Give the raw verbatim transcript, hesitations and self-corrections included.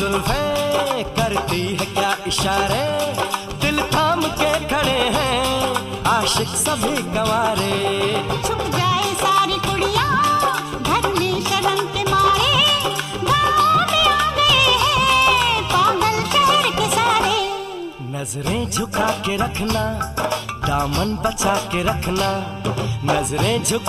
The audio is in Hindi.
जुल्फें करती है क्या इशारे, दिल थाम के खड़े हैं आशिक सभी गंवारे। छुप जाए सारी कुड़ियाँ घर में शर्म के मारे, गाँव में आ गए हैं पागल शहर के सारे। नजरें झुका के रखना, दामन बचा के रखना, नजरें झुका